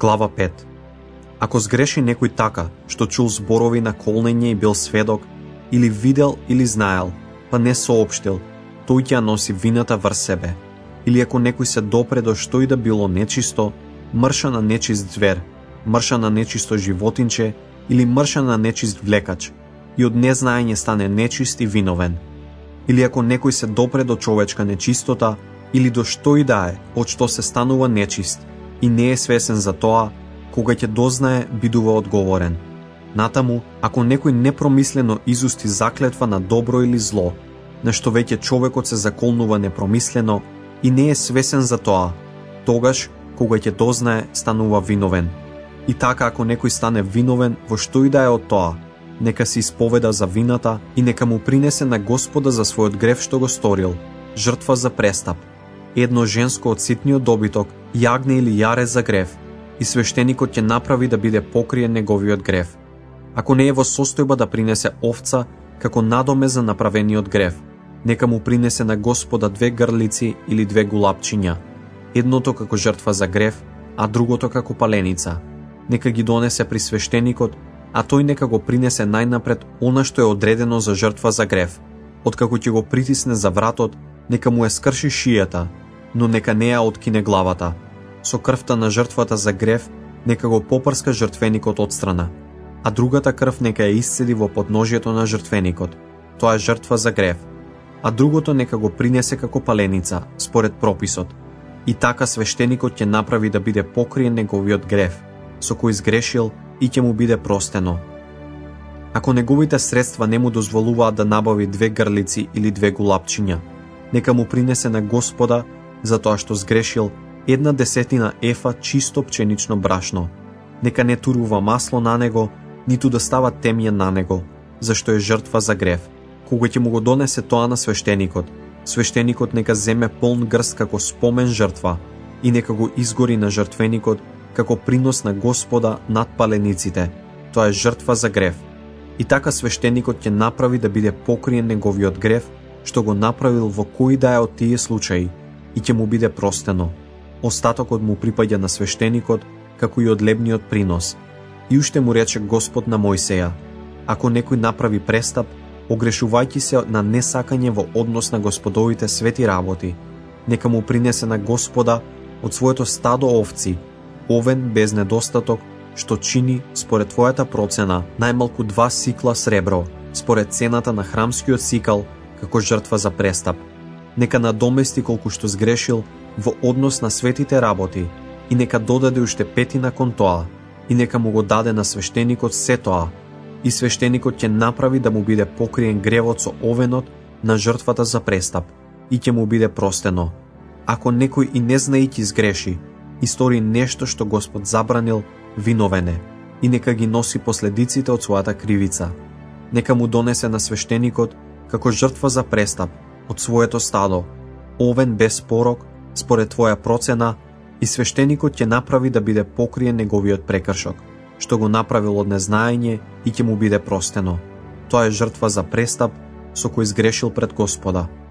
Глава 5. Ако сгреши некој така, што чул зборови на колнење и бил сведок, или видел или знаел, па не соопштил, тој ќе ја носи вината врз себе. Или ако некој се допре до што и да било нечисто, мрша на нечист звер, мрша на нечисто животинче или мрша на нечист влекач, и од незнаење стане нечист и виновен. Или ако некој се допре до човечка нечистота, или до што и да е, од што се станува нечист, и не е свесен за тоа, кога ќе дознае, бидува одговорен. Натаму, ако некој непромислено изусти заклетва на добро или зло, на што веќе човекот се заколнува непромислено и не е свесен за тоа, тогаш, кога ќе дознае, станува виновен. И така, ако некој стане виновен во што и да е од тоа, нека се исповеда за вината и нека му принесе на Господа за својот грев што го сторил, жртва за престап, едно женско од ситниот добиток, јагне или јаре за грев, и свештеникот ќе направи да биде покриен неговиот грев. Ако не е во состојба да принесе овца како надоме за направениот грев, нека му принесе на Господа 2 грлици или 2 гулапчиња, едното како жртва за грев, а другото како паленица. Нека ги донесе при свештеникот, а тој нека го принесе најнапред она што е одредено за жртва за грев. Откако ќе го притисне за вратот, нека му ја скрши шијата, но нека не ја откине главата. Со крвта на жртвата за грев, нека го попрска жртвеникот отстрана, а другата крв нека ја исцеди во подножјето на жртвеникот. Тоа е жртва за грев. А другото нека го принесе како паленица, според прописот. И така свештеникот ќе направи да биде покриен неговиот грев, со кој сгрешил, и ќе му биде простено. Ако неговите средства не му дозволуваат да набави 2 грлици или 2 гулапчиња, нека му принесе на Господа, за тоа што сгрешил, 1/10 ефа чисто пченично брашно. Нека не турува масло на него, ниту да става темјен на него, зашто е жртва за грев. Кога ќе му го донесе тоа на свештеникот, свештеникот нека земе полн грст како спомен жртва и нека го изгори на жртвеникот како принос на Господа над палениците. Тоа е жртва за грев. И така свештеникот ќе направи да биде покриен неговиот грев, што го направил во кој да е од тие случаи, и ќе му биде простено. Остатокот му припаѓа на свештеникот, како и одлебниот принос. И уште му рече Господ на Мојсеја: ако некој направи престап, огрешувајќи се на несакање во однос на Господовите свети работи, нека му принесе на Господа од своето стадо овци, овен без недостаток, што чини, според твојата процена, најмалку 2 сикла сребро, според цената на храмскиот сикал, како жртва за престап. Нека надомести колку што сгрешил во однос на светите работи и нека додаде уште 1/5 кон тоа и нека му го даде на свештеникот се тоа. И свештеникот ќе направи да му биде покриен гревот со овенот на жртвата за престап и ќе му биде простено. Ако некој и не знаејќи сгреши и стори нешто што Господ забранил, виновен е и нека ги носи последиците од својата кривица. Нека му донесе на свештеникот како жртва за престап од своето стадо, овен без порок, според твоја процена, и свештеникот ќе направи да биде покриен неговиот прекршок, што го направил од незнаење и ќе му биде простено. Тоа е жртва за престап, со кој сгрешил пред Господа.